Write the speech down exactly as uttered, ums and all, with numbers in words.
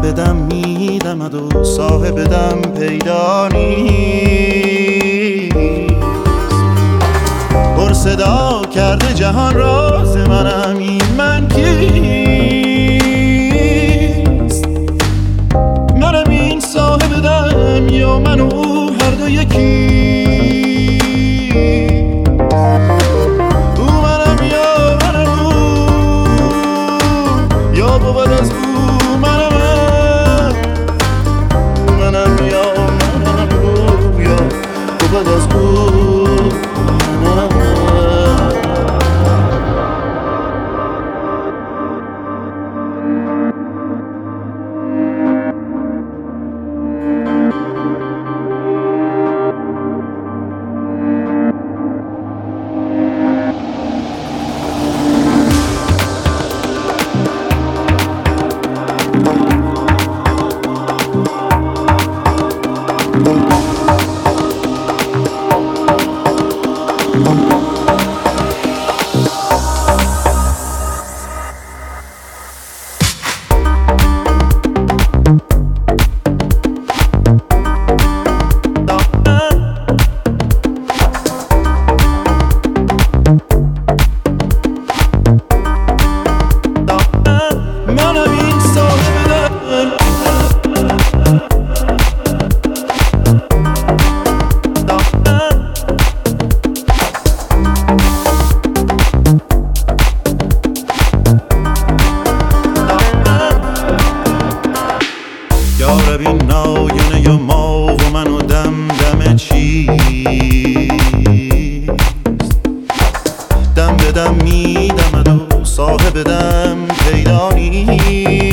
به دم میدمد و صاحب دم پیدا نیست. پر صدا کرده جهان راز منم، این من کیست؟ منم این صاحب دم یا من و او هر دو یکی؟ بود از او منم منم یا منم او یا بود از او منم. یارب این ناینه ما و من و دم دم چیست؟ دم به دم میدمد و صاحب دم پیدا نیست.